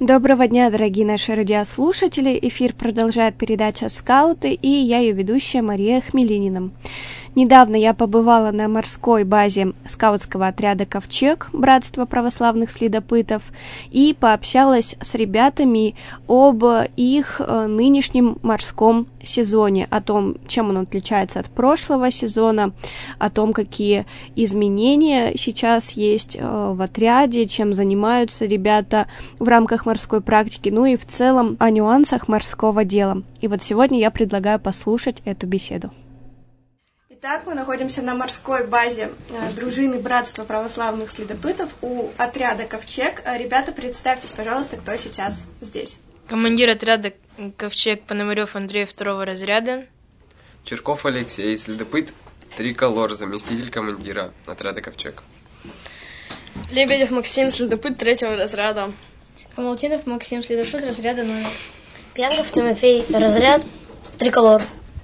Доброго дня, дорогие наши радиослушатели. Эфир продолжает передача «Скауты», и я ее ведущая Мария Хмелинина. Недавно я побывала на морской базе скаутского отряда «Ковчег» Братства православных следопытов и пообщалась с ребятами об их нынешнем морском сезоне, о том, чем он отличается от прошлого сезона, о том, какие изменения сейчас есть в отряде, чем занимаются ребята в рамках морской практики, ну и в целом о нюансах морского дела. И вот сегодня я предлагаю послушать эту беседу. Итак, мы находимся на морской базе дружины Братства православных следопытов у отряда «Ковчег». Ребята, представьтесь, пожалуйста, кто сейчас здесь. Командир отряда «Ковчег» Пономарев Андрей 2-го разряда. Черков Алексей, следопыт триколор, заместитель командира отряда «Ковчег». Лебедев Максим, следопыт 3-го разряда. Хамалтинов Максим, следопыт разряда 0. Пьянгов Тимофей, разряд триколор.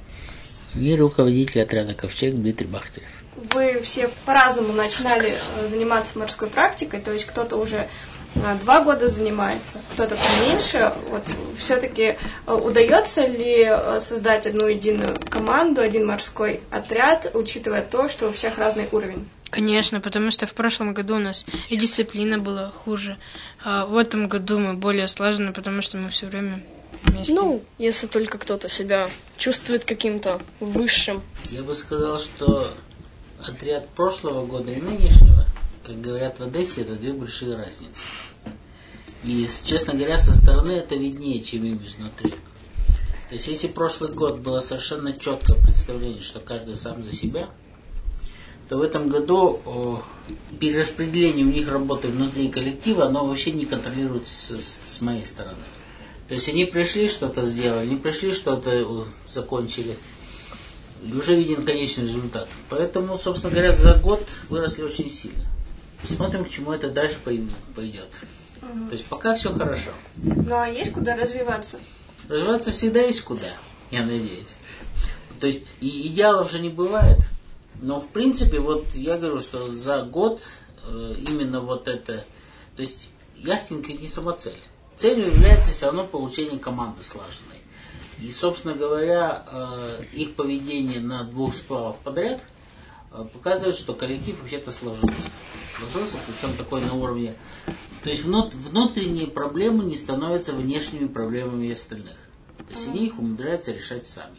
И руководитель отряда «Ковчег» Дмитрий Бахтерев. Вы все по-разному начинали заниматься морской практикой, то есть кто-то уже 2 года занимается, кто-то поменьше. Вот все-таки удается ли создать одну единую команду, один морской отряд, учитывая то, что у всех разный уровень? Конечно, потому что в прошлом году у нас и дисциплина была хуже, а в этом году мы более слажены, потому что мы все время вместе. Ну, если только кто-то себя чувствует каким-то высшим. Я бы сказал, что отряд прошлого года и нынешнего, как говорят в Одессе, это 2 большие разницы. И, честно говоря, со стороны это виднее, чем именно изнутри. То есть, если прошлый год было совершенно четкое представление, что каждый сам за себя, то в этом году перераспределение у них работы внутри коллектива, оно вообще не контролируется с моей стороны. То есть они пришли, что-то сделали, не пришли, что-то закончили. И уже виден конечный результат. Поэтому, собственно говоря, за год выросли очень сильно. Посмотрим, к чему это дальше пойдет. То есть пока все хорошо. Ну а есть куда развиваться? Развиваться всегда есть куда, я надеюсь. То есть и идеалов же не бывает. Но в принципе, вот я говорю, что за год именно вот это... То есть яхтинг не самоцель. Целью является все равно получение команды слаженной. И, собственно говоря, их поведение на 2 сплавах подряд показывает, что коллектив вообще-то сложился. Сложился, причем такой на уровне... То есть внутренние проблемы не становятся внешними проблемами остальных. То есть они их умудряются решать сами.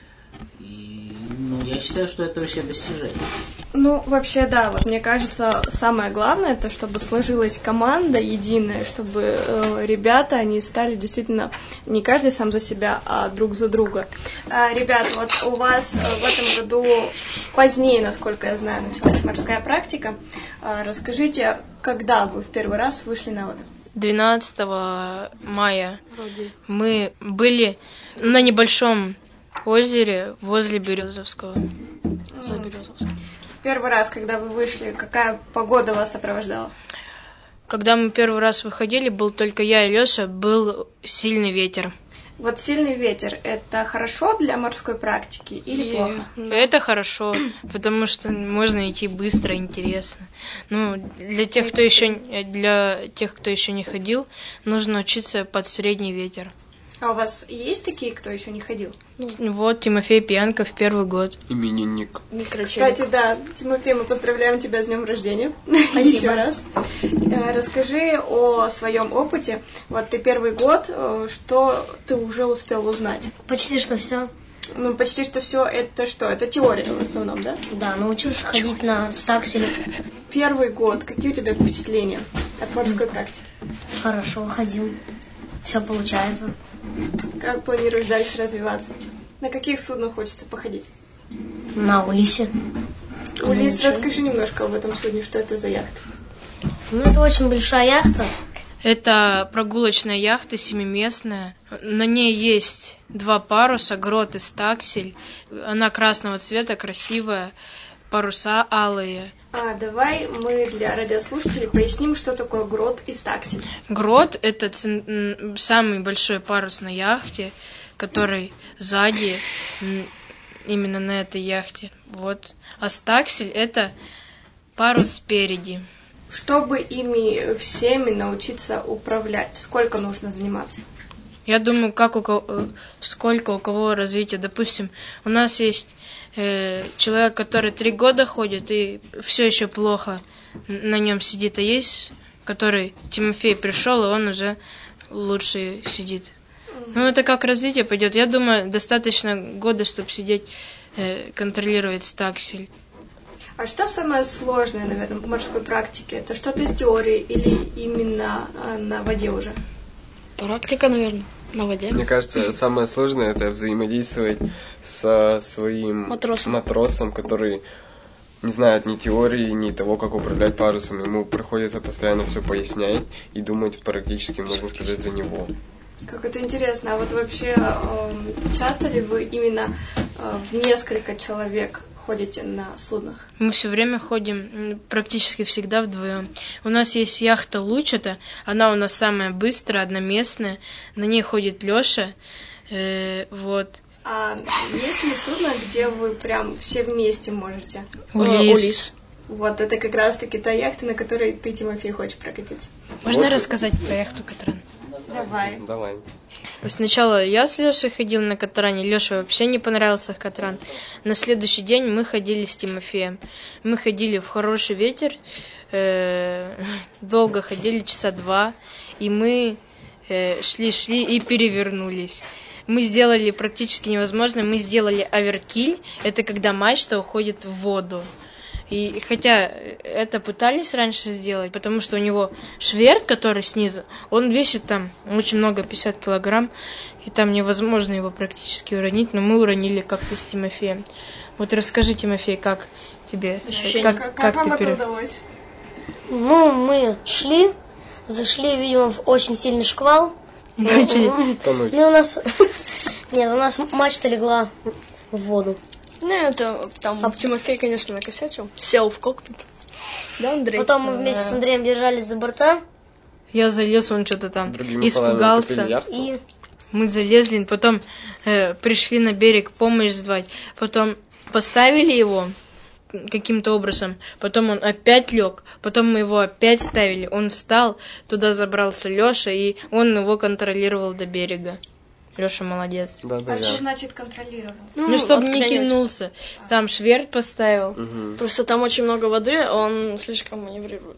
И я считаю, что это вообще достижение. Ну, вообще, да, вот мне кажется, самое главное, это чтобы сложилась команда единая, чтобы ребята, они стали действительно не каждый сам за себя, а друг за друга. Ребята, вот у вас в этом году позднее, насколько я знаю, началась морская практика. Расскажите, когда вы в первый раз вышли на воду? 12 мая мы были на небольшом озере возле Березовского. За Березовским. Первый раз, когда вы вышли, какая погода вас сопровождала? Когда мы первый раз выходили, был только я и Леша, был сильный ветер. Вот сильный ветер, это хорошо для морской практики или плохо? Это хорошо, потому что можно идти быстро, интересно. Ну, для тех, кто еще не ходил, нужно учиться под средний ветер. А у вас есть такие, кто еще не ходил? Вот Тимофей Пьянков, 1-й год. Именинник. Кстати, да, Тимофей, мы поздравляем тебя с днем рождения. Спасибо. Еще раз. Расскажи о своем опыте. Вот ты 1-й год, что ты уже успел узнать? Почти что все. Ну, почти что все это что? Это теория в основном, да? Да, научился ходить на стакселе. 1-й год, какие у тебя впечатления от морской практики? Хорошо ходил. Все получается. Как планируешь дальше развиваться? На каких суднах хочется походить? На Улисе. Улис, расскажи немножко об этом судне, что это за яхта. Ну, это очень большая яхта. Это прогулочная яхта, 7-местная. На ней есть 2 паруса, грот и стаксель. Она красного цвета, красивая, паруса алые. Давай мы для радиослушателей поясним, что такое грот и стаксель. Грот – это самый большой парус на яхте, который сзади, именно на этой яхте. Вот. А стаксель – это парус спереди. Чтобы ими всеми научиться управлять, сколько нужно заниматься? Я думаю, сколько у кого развития. Допустим, у нас есть человек, который 3 года ходит, и все еще плохо на нем сидит, а есть, который Тимофей пришел, и он уже лучше сидит. Ну, это как развитие пойдет. Я думаю, достаточно года, чтобы сидеть, контролировать стаксель. А что самое сложное, наверное, в морской практике? Это что-то из теории или именно на воде уже? Практика, наверное, на воде. Мне кажется, самое сложное это взаимодействовать со своим матросом, который не знает ни теории, ни того, как управлять парусом. Ему приходится постоянно все пояснять и думать практически, можно сказать, за него. Как это интересно. А вот вообще часто ли вы именно в несколько человек ходите на суднах? Мы все время ходим, практически всегда вдвоем. У нас есть яхта Лучата, она у нас самая быстрая, одноместная. На ней ходит Лёша. Вот. А есть ли судно, где вы прям все вместе можете? Улис. Вот, это как раз-таки та яхта, на которой ты, Тимофей, хочешь прокатиться. Можно рассказать про яхту Катран? Давай. Сначала я с Лешей ходил на Катране. Леша вообще не понравился Катран. На следующий день мы ходили с Тимофеем. Мы ходили в хороший ветер. Долго ходили, 2 часа. И мы шли и перевернулись. Мы сделали практически невозможное. Мы сделали оверкиль. Это когда мачта уходит в воду. И хотя это пытались раньше сделать, потому что у него шверт, который снизу, он весит там очень много, 50 килограмм, и там невозможно его практически уронить, но мы уронили как-то с Тимофеем. Вот расскажи, Тимофей, как тебе? Как вам это удалось? Ну, мы зашли, видимо, в очень сильный шквал. Начали тонуть. Ну, у нас мачта легла в воду. Ну, это там Тимофей, конечно, накосячил. Сел в кокпит. Да, Андрей? Потом мы вместе с Андреем держались за борта. Я залез, он что-то там Другими испугался. И Мы залезли, потом пришли на берег помощь звать. Потом поставили его каким-то образом. Потом он опять лег. Потом мы его опять ставили. Он встал, туда забрался Леша, и он его контролировал до берега. Леша молодец. Да. Что значит контролировал? Ну, чтобы не отклонять. кинулся. Там шверт поставил. Угу. Просто там очень много воды, он слишком маневрирует.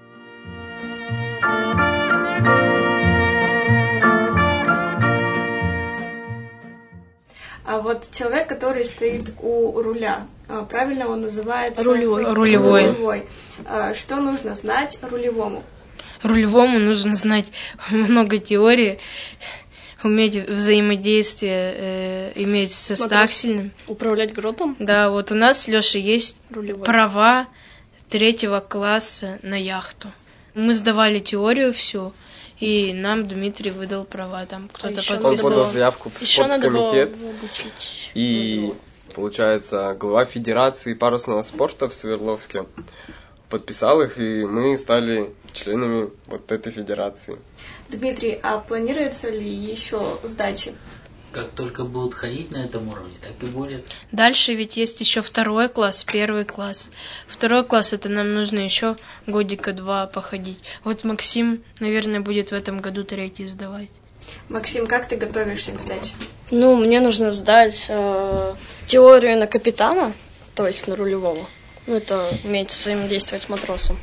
А вот человек, который стоит у руля, правильно он называется? Рулевой. Что нужно знать рулевому? Рулевому нужно знать много теории, уметь взаимодействие иметь со стаксельным. Управлять гротом? Да, вот у нас с Лешей есть Рулевой. права 3 класса на яхту. Мы сдавали теорию всю, и нам Дмитрий выдал права. Там кто-то еще Он подписал. подал заявку в Еще надо было спорткомитет. его обучить. И, получается, глава Федерации парусного спорта в Свердловске подписал их, и мы стали членами вот этой федерации. Дмитрий, а планируется ли еще сдачи? Как только будут ходить на этом уровне, так и будет. Дальше ведь есть еще 2 класс, 1 класс. 2 класс это нам нужно еще 2 года походить. Вот Максим, наверное, будет в этом году 3 сдавать. Максим, как ты готовишься к сдаче? Ну, мне нужно сдать теорию на капитана, то есть на рулевого. Ну, это уметь взаимодействовать с матросом.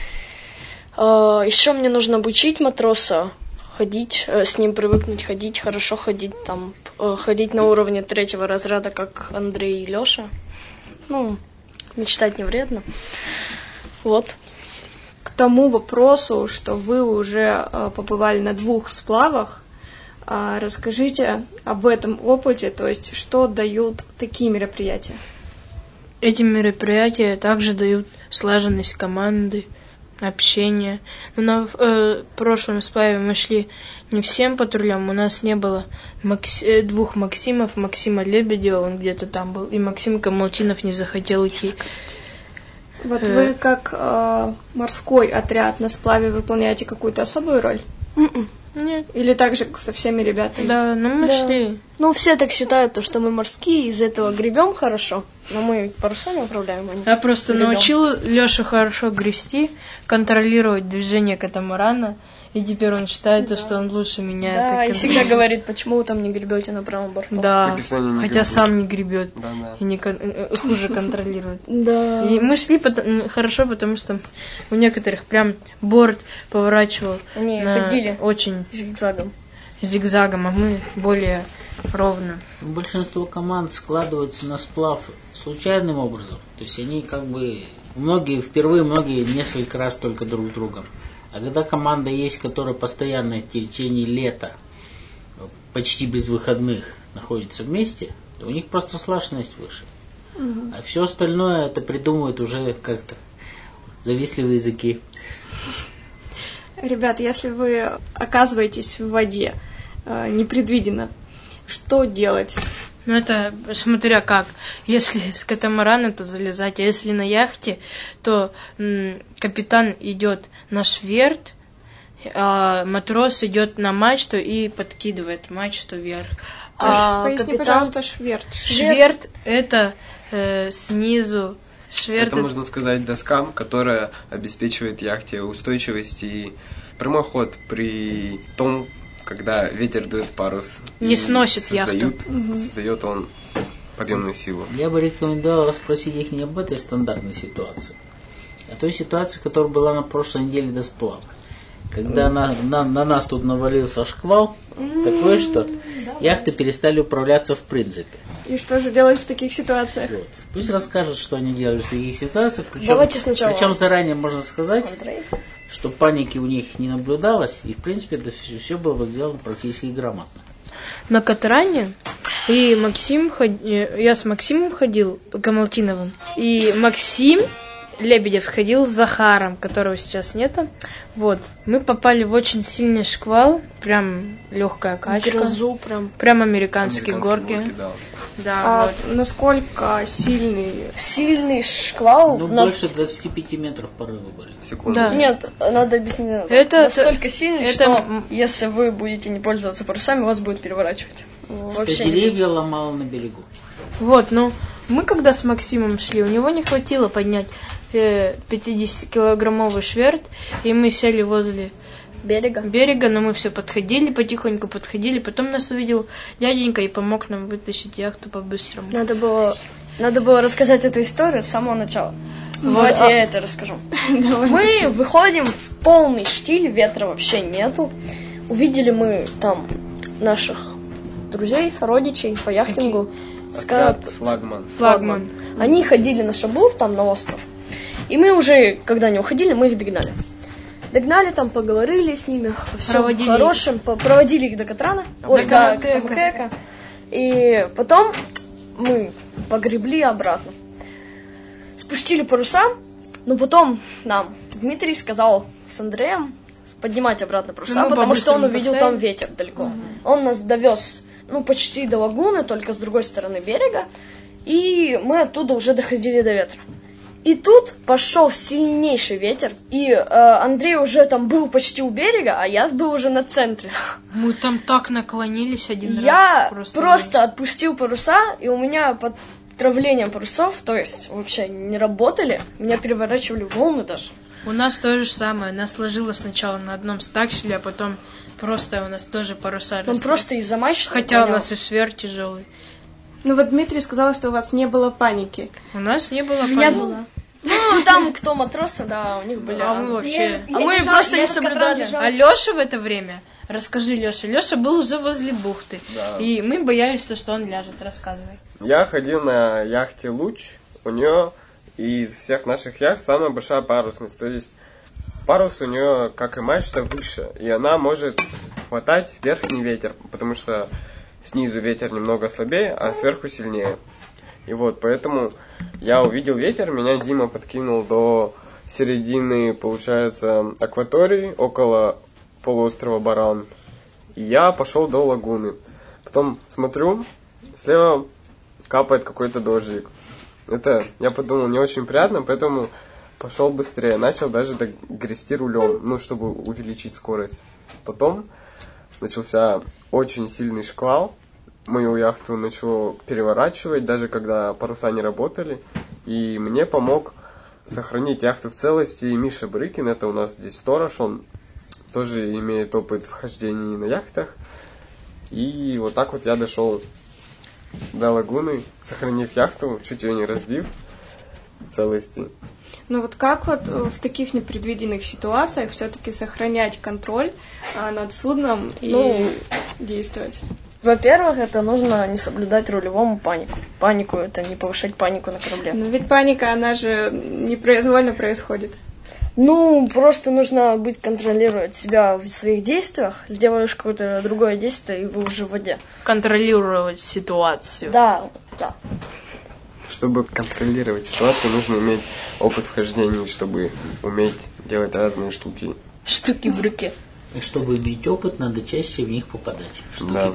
Еще мне нужно обучить матроса ходить, с ним привыкнуть ходить, хорошо ходить, там, ходить на уровне 3 разряда, как Андрей и Леша. Ну, мечтать не вредно. Вот. К тому вопросу, что вы уже побывали на 2 сплавах, расскажите об этом опыте, то есть что дают такие мероприятия? Эти мероприятия также дают слаженность команды, общение. Но на прошлом сплаве мы шли не всем патрулем, у нас не было 2 Максимов, Максима Лебедева, он где-то там был, и Максим Камалтинов не захотел идти. Вот вы как морской отряд на сплаве выполняете какую-то особую роль? Нет. Или также со всеми ребятами? Да, ну мы шли. Ну, все так считают, что мы морские, из этого гребем хорошо. Но мы парусами управляем, а не Я просто гребем. научил Лешу хорошо грести, контролировать движение катамарана, и теперь он считает, что он лучше меня. Да, это и всегда говорит, почему вы там не гребете на правом борту. Да, Описание не хотя гребут. сам не гребет Да. и не хуже контролирует. Да. И мы шли хорошо, потому что у некоторых прям борт поворачивал Они на ходили очень зигзагом. зигзагом, а мы более ровно. Большинство команд складываются на сплав случайным образом. То есть они как бы многие несколько раз только друг с другом. А когда команда есть, которая постоянно в течение лета, почти без выходных, находится вместе, то у них просто слаженность выше. А все остальное это придумывают уже как-то завистливые языки. Ребят, если вы оказываетесь в воде непредвиденно, что делать? Ну, это смотря как. Если с катамарана, то залезать. А если на яхте, то капитан идет на шверт, а матрос идет на мачту и подкидывает мачту вверх. Поясни, пожалуйста, шверт. Шверт это снизу. Шверт Это можно сказать доскам, которая обеспечивает яхте устойчивость и прямой ход при том, когда ветер дует парус. Не сносит яхту. Создает он подъемную силу. Я бы рекомендовал расспросить их не об этой стандартной ситуации, а той ситуации, которая была на прошлой неделе до сплава. Когда на нас тут навалился шквал, такое, что яхты перестали управляться в принципе. И что же делать в таких ситуациях? Вот. Пусть расскажут, что они делали в таких ситуациях. Давайте сначала. Причем заранее можно сказать, Андрей. что паники у них не наблюдалось, и в принципе это все было бы сделано практически грамотно. На катаране. И я с Максимом ходил, Гамалтиновым. И Максим Лебедев ходил с Захаром, которого сейчас нету. Вот. Мы попали в очень сильный шквал. Прям легкая качка. Грозу Прям американские горки. Да. Да, вот. Насколько сильный? Сильный шквал. Больше 25 метров порывы были. Секунду. Да. Нет, надо объяснить. Это настолько сильный, это- что если вы будете не пользоваться парусами, вас будет переворачивать. Что деревья ломало на берегу. Вот, ну, мы когда с Максимом шли, у него не хватило поднять 50-килограммовый шверт, и мы сели возле берега, но мы все потихоньку подходили, потом нас увидел дяденька и помог нам вытащить яхту по-быстрому. Надо было рассказать эту историю с самого начала. Давайте я это расскажу. Мы выходим в полный штиль, ветра вообще нету. Увидели мы там наших друзей, сородичей по яхтингу. Отряд флагман. Они ходили на шабур, там на остров. И мы уже, когда они уходили, мы их догнали. Догнали, там поговорили с ними, все хорошим, проводили их до Катрана, до Камакека. И потом мы погребли обратно. Спустили паруса, но потом нам Дмитрий сказал с Андреем поднимать обратно паруса, потому что он увидел там ветер далеко. Он нас довез почти до лагуны, только с другой стороны берега, и мы оттуда уже доходили до ветра. И тут пошел сильнейший ветер, и Андрей уже там был почти у берега, а я был уже на центре. Мы там так наклонились один раз. Я просто отпустил паруса, и у меня под травлением парусов, то есть вообще не работали, меня переворачивали волны даже. У нас то же самое, нас ложило сначала на одном стакселе, а потом просто у нас тоже паруса Он просто из-за мачты. Хотя у нас и шверт тяжелый. Ну вот Дмитрий сказал, что у вас не было паники. У нас не было паники. У меня было. Ну, там кто матросы, да, у них были. А мы вообще... мы просто не соблюдали. А Леша в это время... Расскажи, Леша. Леша был уже возле бухты. Да. И мы боялись, что он ляжет. Рассказывай. Я ходил на яхте «Луч». У нее из всех наших яхт самая большая парусность. То есть парус у нее, как и мачта, выше. И она может хватать верхний ветер, потому что снизу ветер немного слабее, а сверху сильнее. И вот, поэтому я увидел ветер, меня Дима подкинул до середины, получается, акватории, около полуострова Баран. И я пошел до лагуны. Потом смотрю, слева капает какой-то дождик. Это, я подумал, не очень приятно, поэтому пошел быстрее. Начал даже грести рулем, чтобы увеличить скорость. Потом начался очень сильный шквал. мою яхту начало переворачивать, даже когда паруса не работали. И мне помог сохранить яхту в целости Миша Брыкин. Это у нас здесь сторож, он тоже имеет опыт в хождении на яхтах. И вот так вот я дошел до лагуны, сохранив яхту, чуть ее не разбив в целости. Ну вот как вот в таких непредвиденных ситуациях все-таки сохранять контроль над судном и действовать? Во-первых, это нужно не соблюдать рулевому панику. Панику — это не повышать панику на корабле. Но ведь паника, она же непроизвольно происходит. Ну, просто нужно контролировать себя в своих действиях. Сделаешь какое-то другое действие, и вы уже в воде. Контролировать ситуацию. Да. Чтобы контролировать ситуацию, нужно иметь опыт в хождении, чтобы уметь делать разные штуки. Штуки в руке. И чтобы иметь опыт, надо чаще в них попадать. Да.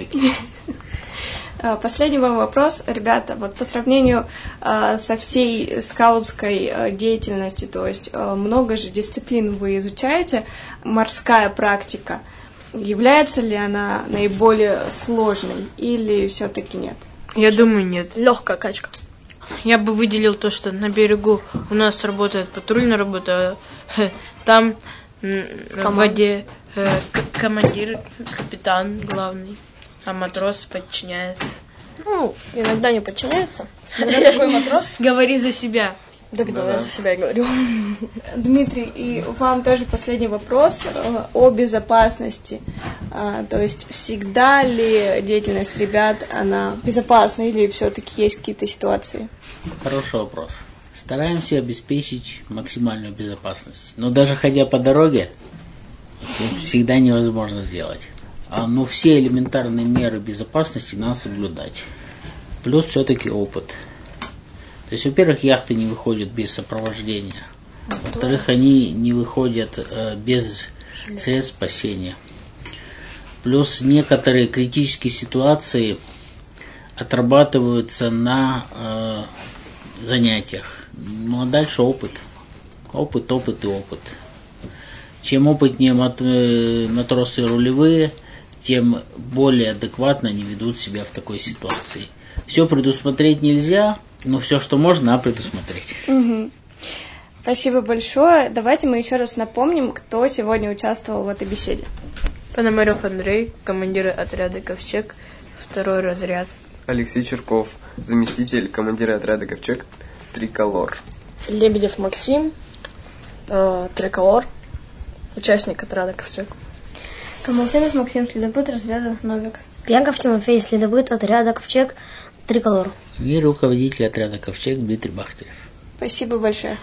Последний вам вопрос, ребята. Вот по сравнению со всей скаутской деятельностью, то есть много же дисциплин вы изучаете, морская практика, является ли она наиболее сложной или все-таки нет? Я думаю, нет. Легкая качка. Я бы выделил то, что на берегу у нас работает патрульная работа, там в воде командир, капитан главный, а матрос подчиняется. Ну, иногда не подчиняется. Смотря какой матрос. Говори за себя. Да, я за себя и говорю. Дмитрий, и вам тоже последний вопрос о безопасности. То есть всегда ли деятельность ребят, она безопасна или все-таки есть какие-то ситуации? Хороший вопрос. Стараемся обеспечить максимальную безопасность. Но даже ходя по дороге, это всегда невозможно сделать. Но все элементарные меры безопасности надо соблюдать. Плюс все-таки опыт. То есть, во-первых, яхты не выходят без сопровождения. Во-вторых, они не выходят без средств спасения. Плюс некоторые критические ситуации отрабатываются на занятиях. Ну а дальше опыт. Опыт. Чем опытнее матросы рулевые, тем более адекватно они ведут себя в такой ситуации. Все предусмотреть нельзя, но все, что можно, надо предусмотреть. Угу. Спасибо большое. Давайте мы еще раз напомним, кто сегодня участвовал в этой беседе. Пономарев Андрей, командир отряда «Ковчег», 2 разряд. Алексей Черков, заместитель командира отряда «Ковчег», триколор. Лебедев Максим, триколор, участник отряда «Ковчег». Камалтенов Максим, следопыт разряда «Новик». Пьянков Тимофей, следопыт отряда «Ковчег», триколор. И руководитель отряда «Ковчег» Дмитрий Бахтерев. Спасибо большое.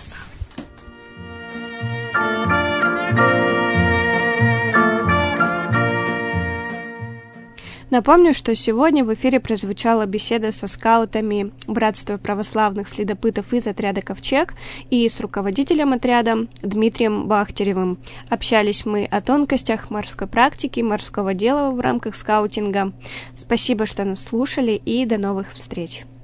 Напомню, что сегодня в эфире прозвучала беседа со скаутами Братства православных следопытов из отряда «Ковчег» и с руководителем отряда Дмитрием Бахтеревым. Общались мы о тонкостях морской практики, морского дела в рамках скаутинга. Спасибо, что нас слушали, и до новых встреч.